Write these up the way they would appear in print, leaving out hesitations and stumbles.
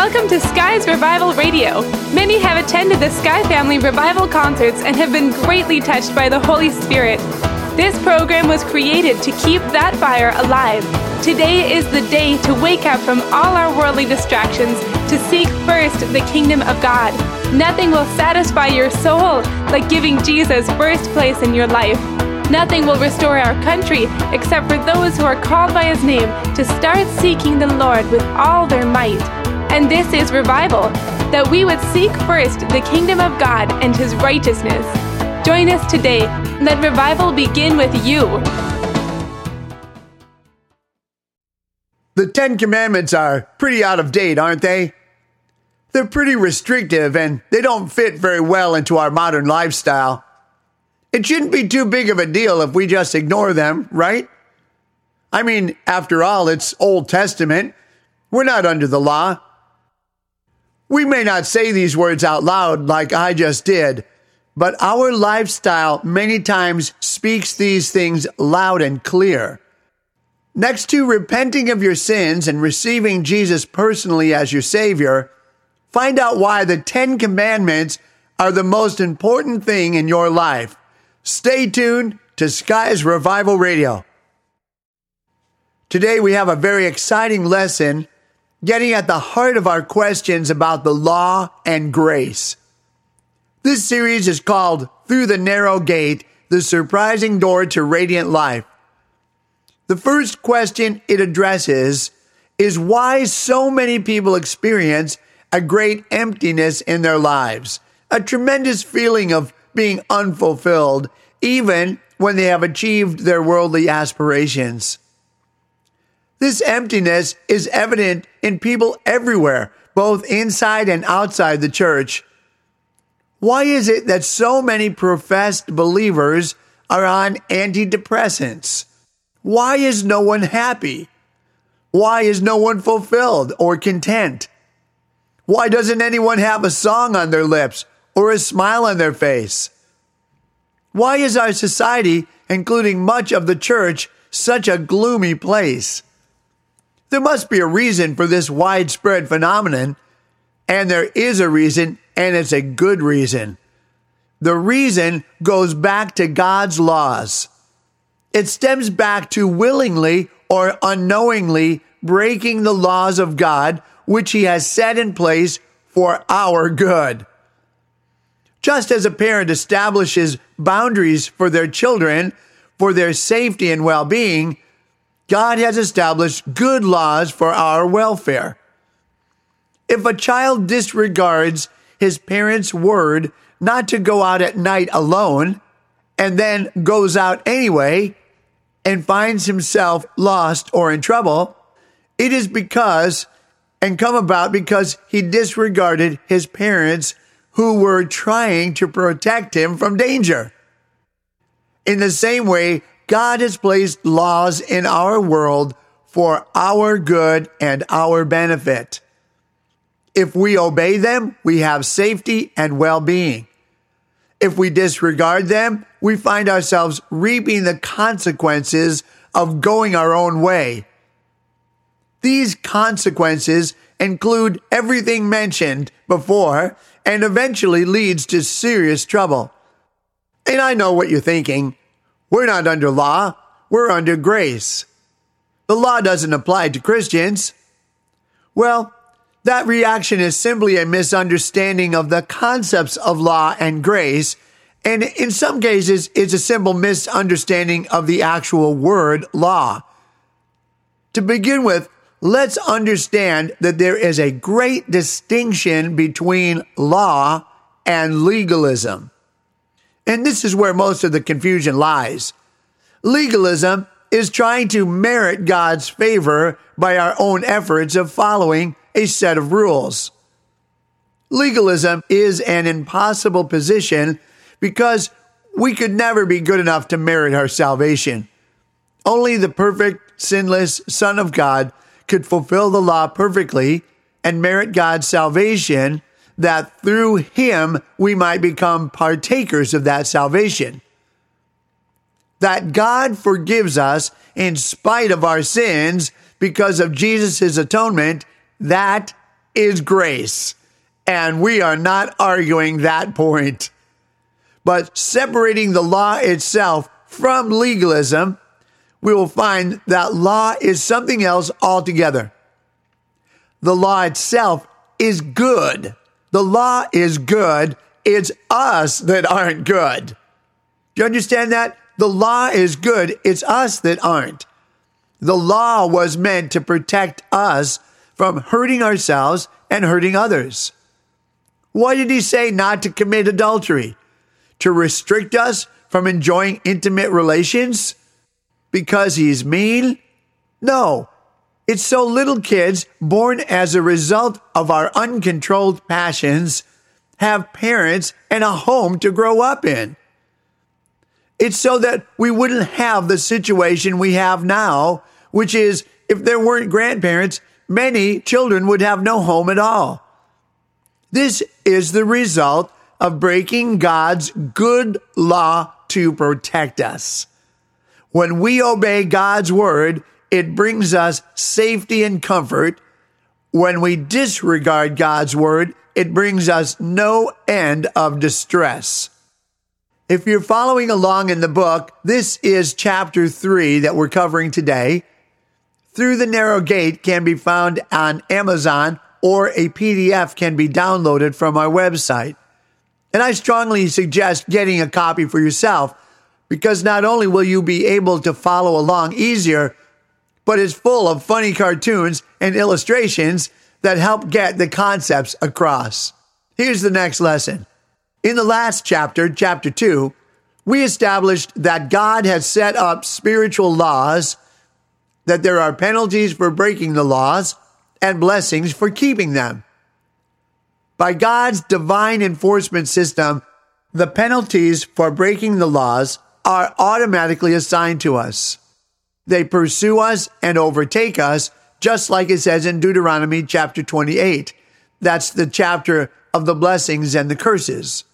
Welcome to Sky's Revival Radio. Many have attended the Sky Family Revival concerts and have been greatly touched by the Holy Spirit. This program was created to keep that fire alive. Today is the day to wake up from all our worldly distractions to seek first the kingdom of God. Nothing will satisfy your soul like giving Jesus first place in your life. Nothing will restore our country except for those who are called by His name to start seeking the Lord with all their might. And this is revival, that we would seek first the kingdom of God and His righteousness. Join us today. Let revival begin with you. The Ten Commandments are pretty out of date, aren't they? They're pretty restrictive and they don't fit very well into our modern lifestyle. It shouldn't be too big of a deal if we just ignore them, right? I mean, after all, it's Old Testament. We're not under the law. We may not say these words out loud like I just did, but our lifestyle many times speaks these things loud and clear. Next to repenting of your sins and receiving Jesus personally as your Savior, find out why the Ten Commandments are the most important thing in your life. Stay tuned to Sky's Revival Radio. Today we have a very exciting lesson getting at the heart of our questions about the law and grace. This series is called Through the Narrow Gate, the Surprising Door to Radiant Life. The first question it addresses is why so many people experience a great emptiness in their lives, a tremendous feeling of being unfulfilled, even when they have achieved their worldly aspirations. This emptiness is evident in people everywhere, both inside and outside the church. Why is it that so many professed believers are on antidepressants? Why is no one happy? Why is no one fulfilled or content? Why doesn't anyone have a song on their lips or a smile on their face? Why is our society, including much of the church, such a gloomy place? There must be a reason for this widespread phenomenon, and there is a reason, and it's a good reason. The reason goes back to God's laws. It stems back to willingly or unknowingly breaking the laws of God, which He has set in place for our good. Just as a parent establishes boundaries for their children, for their safety and well-being, God has established good laws for our welfare. If a child disregards his parents' word not to go out at night alone, and then goes out anyway, and finds himself lost or in trouble, it is because he disregarded his parents who were trying to protect him from danger. In the same way, God has placed laws in our world for our good and our benefit. If we obey them, we have safety and well-being. If we disregard them, we find ourselves reaping the consequences of going our own way. These consequences include everything mentioned before and eventually leads to serious trouble. And I know what you're thinking. We're not under law, we're under grace. The law doesn't apply to Christians. Well, that reaction is simply a misunderstanding of the concepts of law and grace, and in some cases, it's a simple misunderstanding of the actual word law. To begin with, let's understand that there is a great distinction between law and legalism. And this is where most of the confusion lies. Legalism is trying to merit God's favor by our own efforts of following a set of rules. Legalism is an impossible position because we could never be good enough to merit our salvation. Only the perfect, sinless Son of God could fulfill the law perfectly and merit God's salvation, that through Him we might become partakers of that salvation. That God forgives us in spite of our sins because of Jesus' atonement, that is grace. And we are not arguing that point. But separating the law itself from legalism, we will find that law is something else altogether. The law itself is good. The law is good. It's us that aren't good. Do you understand that? The law is good. It's us that aren't. The law was meant to protect us from hurting ourselves and hurting others. Why did he say not to commit adultery? To restrict us from enjoying intimate relations? Because he's mean? No. It's so little kids born as a result of our uncontrolled passions have parents and a home to grow up in. It's so that we wouldn't have the situation we have now, which is if there weren't grandparents, many children would have no home at all. This is the result of breaking God's good law to protect us. When we obey God's word, it brings us safety and comfort. When we disregard God's word, it brings us no end of distress. If you're following along in the book, this is chapter 3 that we're covering today. Through the Narrow Gate can be found on Amazon, or a PDF can be downloaded from our website. And I strongly suggest getting a copy for yourself, because not only will you be able to follow along easier, but it's full of funny cartoons and illustrations that help get the concepts across. Here's the next lesson. In the last chapter, chapter 2, we established that God has set up spiritual laws, that there are penalties for breaking the laws and blessings for keeping them. By God's divine enforcement system, the penalties for breaking the laws are automatically assigned to us. They pursue us and overtake us, just like it says in Deuteronomy chapter 28. That's the chapter of the blessings and the curses.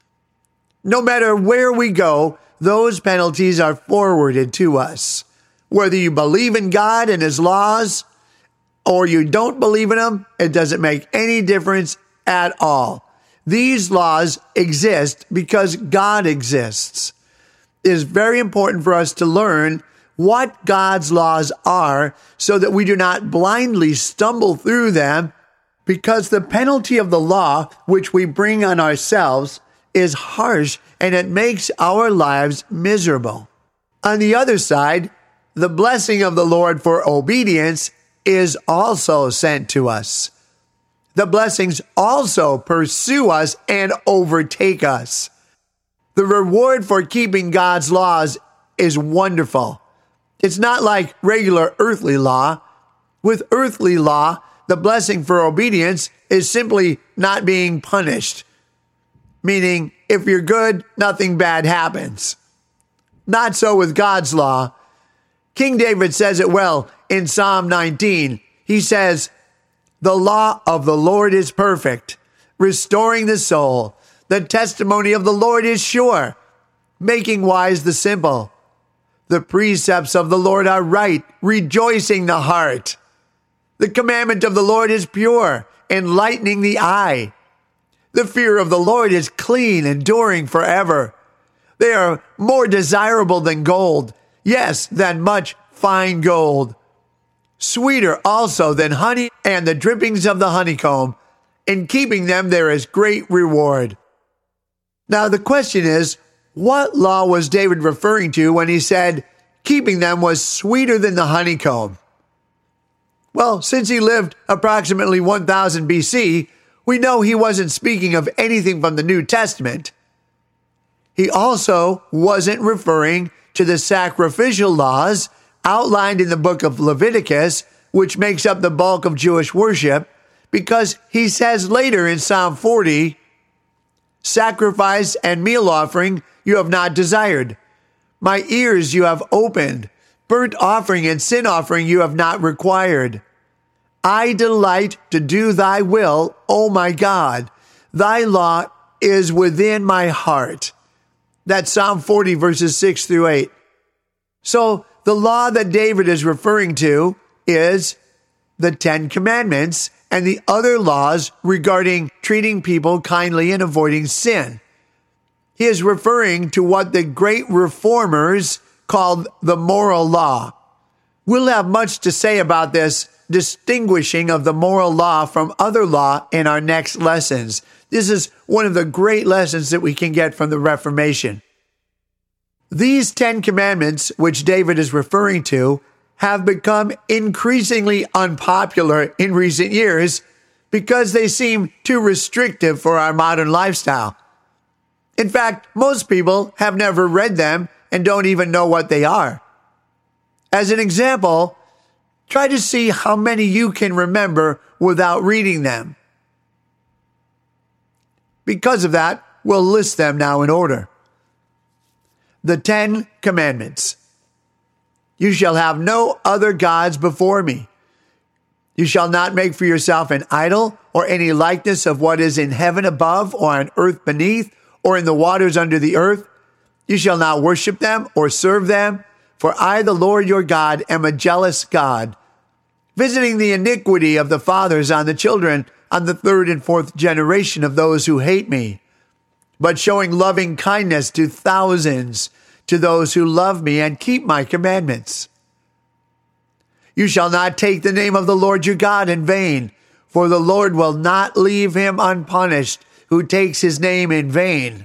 No matter where we go, those penalties are forwarded to us. Whether you believe in God and his laws, or you don't believe in them, it doesn't make any difference at all. These laws exist because God exists. It is very important for us to learn what God's laws are so that we do not blindly stumble through them, because the penalty of the law which we bring on ourselves is harsh and it makes our lives miserable. On the other side, the blessing of the Lord for obedience is also sent to us. The blessings also pursue us and overtake us. The reward for keeping God's laws is wonderful. It's not like regular earthly law. With earthly law, the blessing for obedience is simply not being punished. Meaning, if you're good, nothing bad happens. Not so with God's law. King David says it well in Psalm 19. He says, "The law of the Lord is perfect, restoring the soul. The testimony of the Lord is sure, making wise the simple. The precepts of the Lord are right, rejoicing the heart. The commandment of the Lord is pure, enlightening the eye. The fear of the Lord is clean, enduring forever. They are more desirable than gold, yes, than much fine gold. Sweeter also than honey and the drippings of the honeycomb. In keeping them there is great reward." Now the question is, what law was David referring to when he said keeping them was sweeter than the honeycomb? Well, since he lived approximately 1000 BC, we know he wasn't speaking of anything from the New Testament. He also wasn't referring to the sacrificial laws outlined in the book of Leviticus, which makes up the bulk of Jewish worship, because he says later in Psalm 40, "Sacrifice and meal offering you have not desired. My ears you have opened. Burnt offering and sin offering you have not required. I delight to do thy will, O my God. Thy law is within my heart." That's Psalm 40, verses 6 through 8. So the law that David is referring to is the 10 Commandments and the other laws regarding treating people kindly and avoiding sin. He is referring to what the great reformers called the moral law. We'll have much to say about this distinguishing of the moral law from other law in our next lessons. This is one of the great lessons that we can get from the Reformation. These 10 commandments, which David is referring to, have become increasingly unpopular in recent years because they seem too restrictive for our modern lifestyle. In fact, most people have never read them and don't even know what they are. As an example, try to see how many you can remember without reading them. Because of that, we'll list them now in order. The 10 Commandments. You shall have no other gods before me. You shall not make for yourself an idol or any likeness of what is in heaven above or on earth beneath or in the waters under the earth. You shall not worship them or serve them, for I, the Lord your God, am a jealous God, visiting the iniquity of the fathers on the children, on the third and fourth generation of those who hate me, but showing loving kindness to thousands, to those who love me and keep my commandments. You shall not take the name of the Lord your God in vain, for the Lord will not leave him unpunished who takes his name in vain.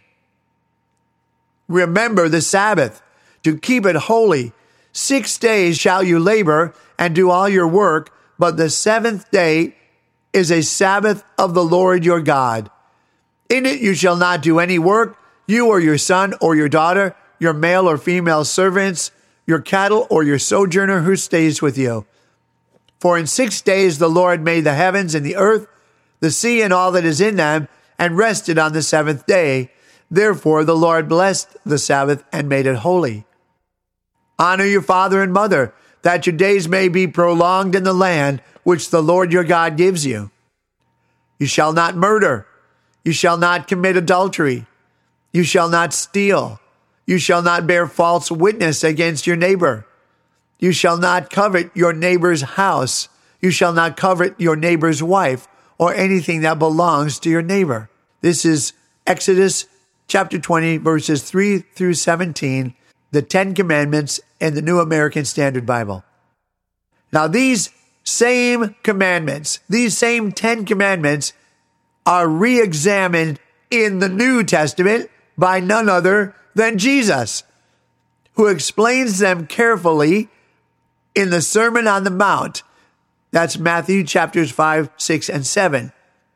Remember the Sabbath, to keep it holy. 6 days shall you labor and do all your work, but the seventh day is a Sabbath of the Lord your God. In it you shall not do any work, you or your son or your daughter, your male or female servants, your cattle or your sojourner who stays with you. For in 6 days the Lord made the heavens and the earth, the sea and all that is in them, and rested on the seventh day. Therefore the Lord blessed the Sabbath and made it holy. Honor your father and mother, that your days may be prolonged in the land which the Lord your God gives you. You shall not murder. You shall not commit adultery. You shall not steal. You shall not bear false witness against your neighbor. You shall not covet your neighbor's house. You shall not covet your neighbor's wife or anything that belongs to your neighbor. This is Exodus chapter 20, verses 3 through 17, the 10 Commandments in the New American Standard Bible. Now, these same commandments, these same 10 commandments are re-examined in the New Testament by none other than Jesus, who explains them carefully in the Sermon on the Mount. That's Matthew chapters 5, 6, and 7.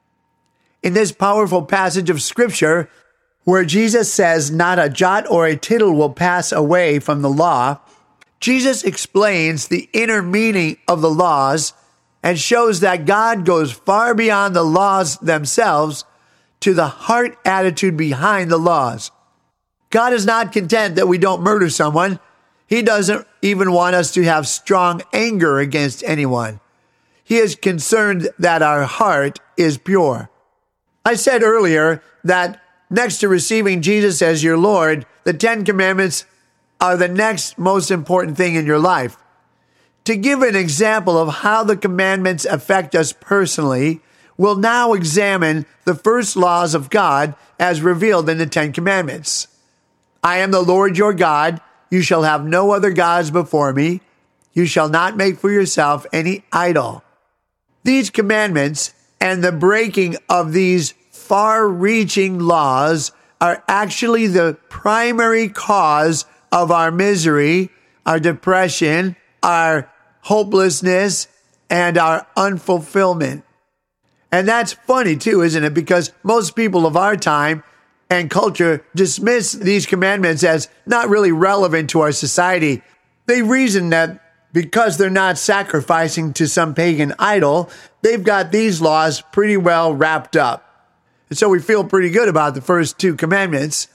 In this powerful passage of Scripture, where Jesus says not a jot or a tittle will pass away from the law, Jesus explains the inner meaning of the laws and shows that God goes far beyond the laws themselves to the heart attitude behind the laws. God is not content that we don't murder someone. He doesn't even want us to have strong anger against anyone. He is concerned that our heart is pure. I said earlier that next to receiving Jesus as your Lord, the 10 Commandments are the next most important thing in your life. To give an example of how the commandments affect us personally, we'll now examine the first laws of God as revealed in the 10 Commandments. I am the Lord your God. You shall have no other gods before me. You shall not make for yourself any idol. These commandments and the breaking of these far-reaching laws are actually the primary cause of our misery, our depression, our hopelessness, and our unfulfillment. And that's funny too, isn't it? Because most people of our time and culture dismiss these commandments as not really relevant to our society. They reason that because they're not sacrificing to some pagan idol, they've got these laws pretty well wrapped up. And so we feel pretty good about the first 2 commandments.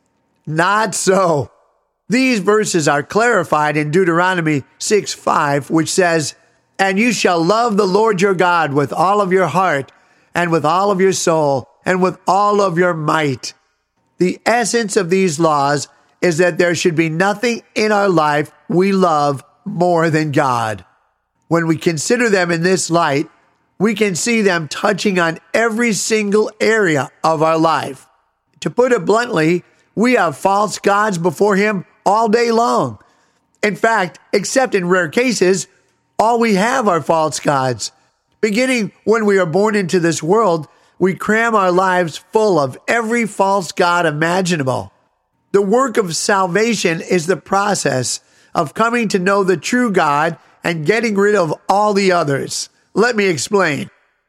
Not so. These verses are clarified in Deuteronomy 6:5, which says, "And you shall love the Lord your God with all of your heart and with all of your soul and with all of your might." The essence of these laws is that there should be nothing in our life we love more than God. When we consider them in this light, we can see them touching on every single area of our life. To put it bluntly, we have false gods before Him all day long. In fact, except in rare cases, all we have are false gods. Beginning when we are born into this world, we cram our lives full of every false god imaginable. The work of salvation is the process of coming to know the true God and getting rid of all the others. Let me explain.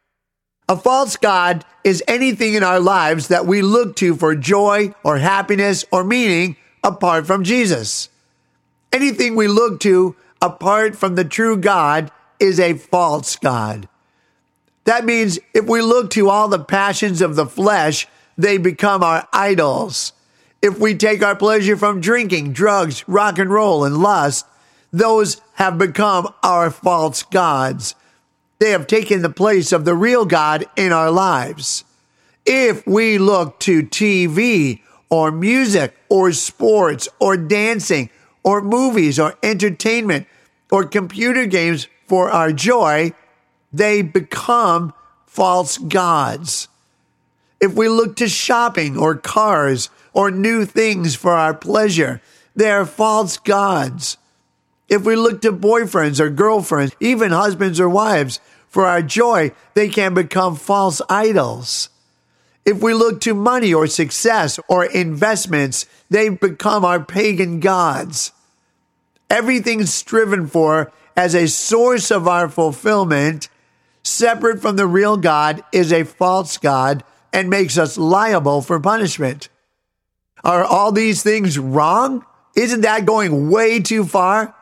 A false god is anything in our lives that we look to for joy or happiness or meaning apart from Jesus. Anything we look to apart from the true God is a false god. That means if we look to all the passions of the flesh, they become our idols. If we take our pleasure from drinking, drugs, rock and roll, and lust, those have become our false gods. They have taken the place of the real God in our lives. If we look to TV or music or sports or dancing or movies or entertainment or computer games for our joy, they become false gods. If we look to shopping or cars or new things for our pleasure, they are false gods. If we look to boyfriends or girlfriends, even husbands or wives, for our joy, they can become false idols. If we look to money or success or investments, they become our pagan gods. Everything striven for as a source of our fulfillment, separate from the real God, is a false god and makes us liable for punishment. Are all these things wrong? Isn't that going way too far?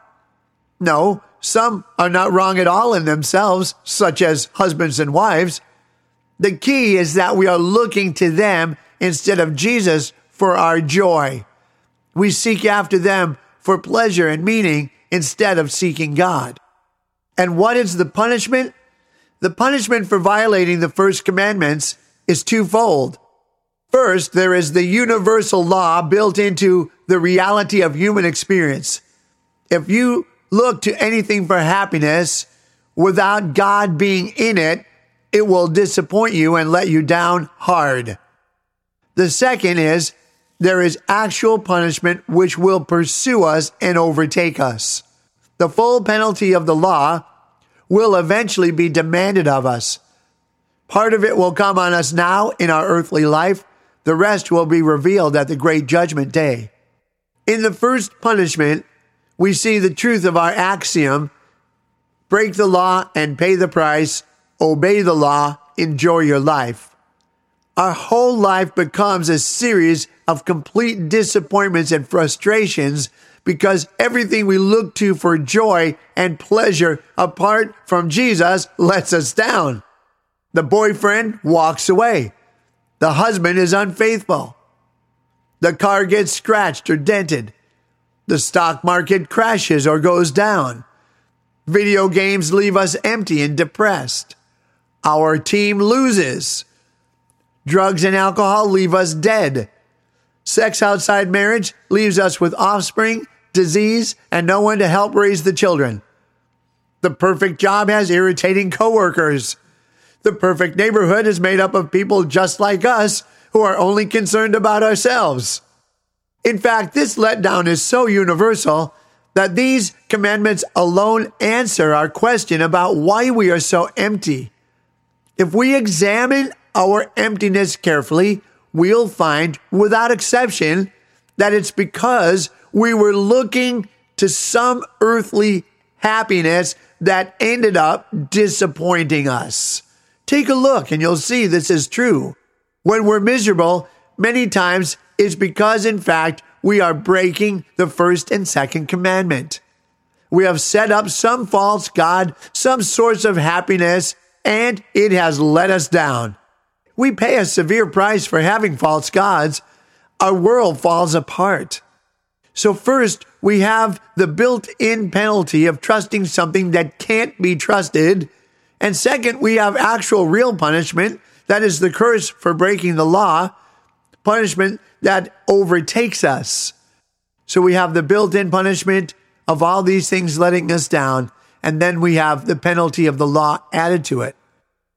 No, some are not wrong at all in themselves, such as husbands and wives. The key is that we are looking to them instead of Jesus for our joy. We seek after them for pleasure and meaning instead of seeking God. And what is the punishment? The punishment for violating the first commandments is twofold. First, there is the universal law built into the reality of human experience. If you look to anything for happiness without God being in it, it will disappoint you and let you down hard. The second is there is actual punishment which will pursue us and overtake us. The full penalty of the law will eventually be demanded of us. Part of it will come on us now in our earthly life. The rest will be revealed at the great judgment day. In the first punishment, we see the truth of our axiom: break the law and pay the price, obey the law, enjoy your life. Our whole life becomes a series of complete disappointments and frustrations because everything we look to for joy and pleasure apart from Jesus lets us down. The boyfriend walks away. The husband is unfaithful. The car gets scratched or dented. The stock market crashes or goes down. Video games leave us empty and depressed. Our team loses. Drugs and alcohol leave us dead. Sex outside marriage leaves us with offspring, disease, and no one to help raise the children. The perfect job has irritating coworkers. The perfect neighborhood is made up of people just like us who are only concerned about ourselves. In fact, this letdown is so universal that these commandments alone answer our question about why we are so empty. If we examine our emptiness carefully, we'll find, without exception, that it's because we were looking to some earthly happiness that ended up disappointing us. Take a look and you'll see this is true. When we're miserable, many times it's because, in fact, we are breaking the first and second commandment. We have set up some false god, some source of happiness, and it has let us down. We pay a severe price for having false gods. Our world falls apart. So first, we have the built-in penalty of trusting something that can't be trusted. And second, we have actual real punishment, that is the curse for breaking the law, punishment that overtakes us. So we have the built-in punishment of all these things letting us down, and then we have the penalty of the law added to it.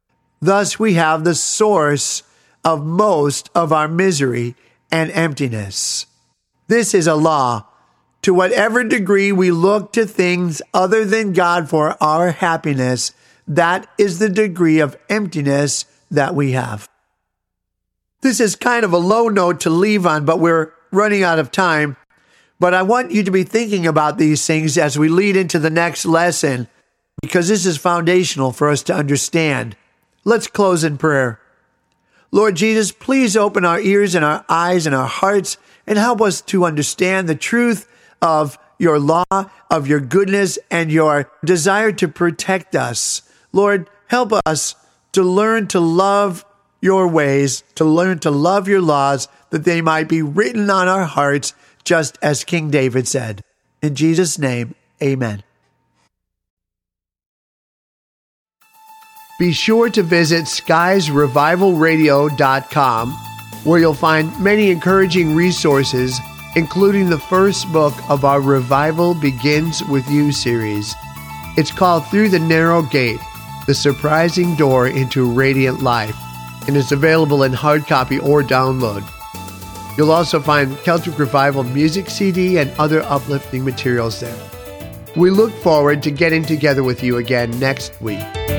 Thus, we have the source of most of our misery and emptiness. This is a law. To whatever degree we look to things other than God for our happiness, that is the degree of emptiness that we have. This is kind of a low note to leave on, but we're running out of time. But I want you to be thinking about these things as we lead into the next lesson, because this is foundational for us to understand. Let's close in prayer. Lord Jesus, please open our ears and our eyes and our hearts and help us to understand the truth of your law, of your goodness, and your desire to protect us. Lord, help us to learn to love your ways, to learn to love your laws, that they might be written on our hearts, just as King David said. In Jesus' name, amen. Be sure to visit skiesrevivalradio.com, where you'll find many encouraging resources, including the first book of our Revival Begins With You series. It's called Through the Narrow Gate, The Surprising Door into Radiant Life, and is available in hard copy or download. You'll also find Celtic Revival music CD and other uplifting materials there. We look forward to getting together with you again next week.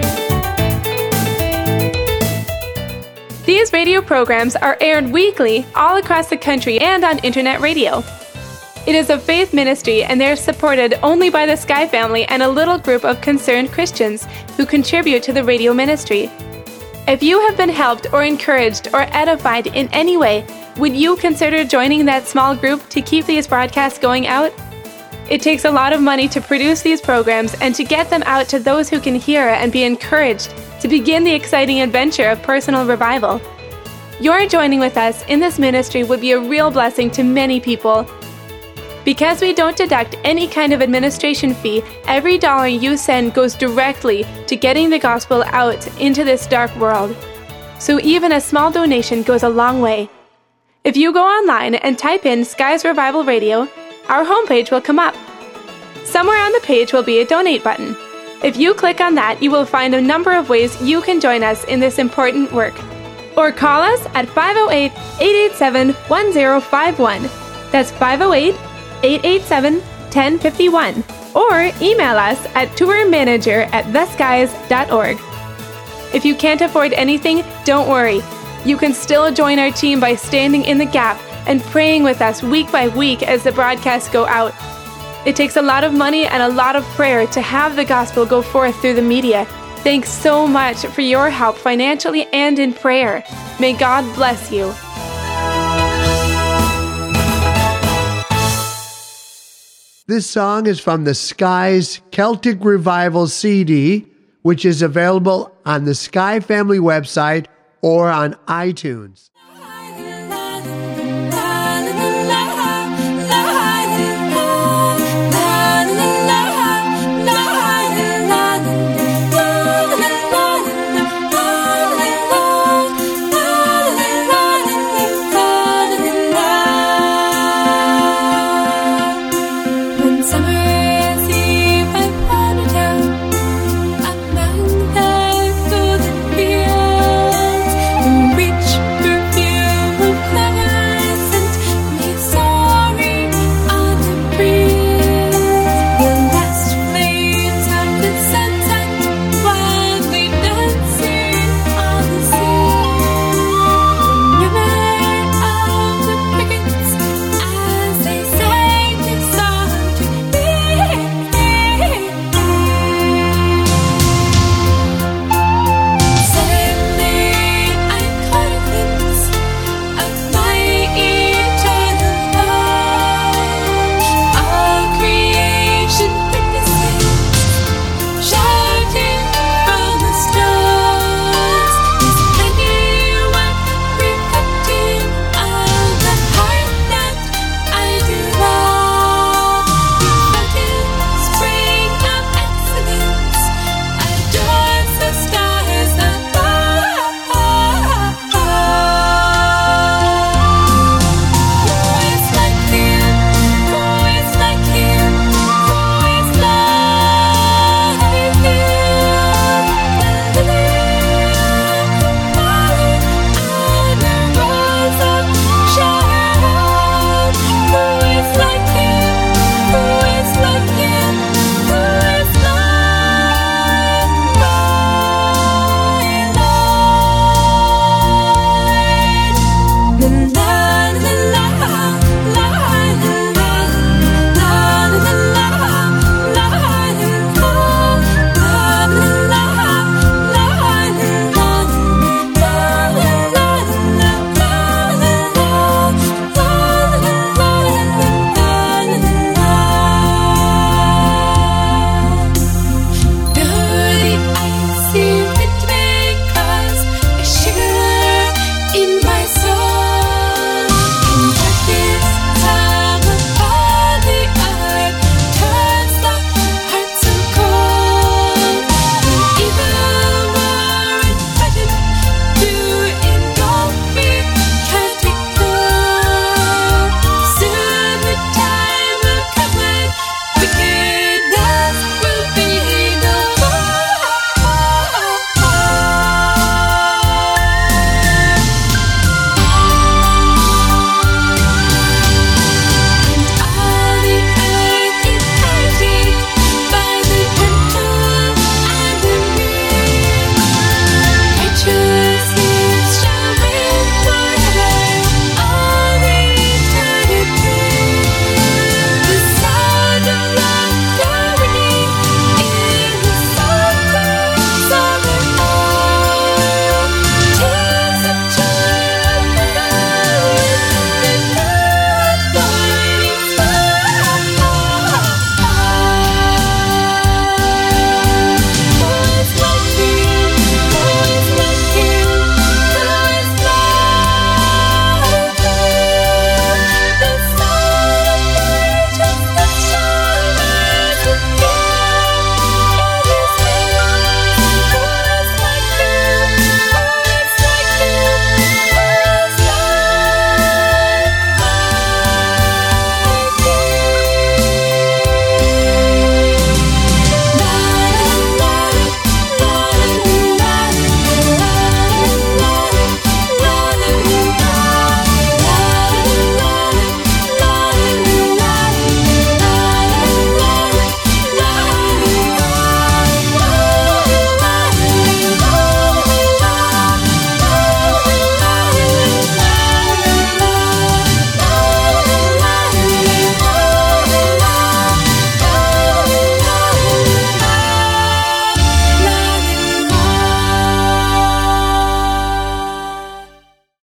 These radio programs are aired weekly all across the country and on internet radio. It is a faith ministry, and they are supported only by the Sky family and a little group of concerned Christians who contribute to the radio ministry. If you have been helped or encouraged or edified in any way, would you consider joining that small group to keep these broadcasts going out? It takes a lot of money to produce these programs and to get them out to those who can hear and be encouraged to begin the exciting adventure of personal revival. Your joining with us in this ministry would be a real blessing to many people. Because we don't deduct any kind of administration fee, every dollar you send goes directly to getting the gospel out into this dark world. So even a small donation goes a long way. If you go online and type in Skies Revival Radio, our homepage will come up. Somewhere on the page will be a donate button. If you click on that, you will find a number of ways you can join us in this important work. Or call us at 508-887-1051. That's 508-887-1051. Or email us at tourmanager@theskies.org. If you can't afford anything, don't worry. You can still join our team by standing in the gap and praying with us week by week as the broadcasts go out. It takes a lot of money and a lot of prayer to have the gospel go forth through the media. Thanks so much for your help financially and in prayer. May God bless you. This song is from the Skies Celtic Revival CD, which is available on the Sky Family website or on iTunes.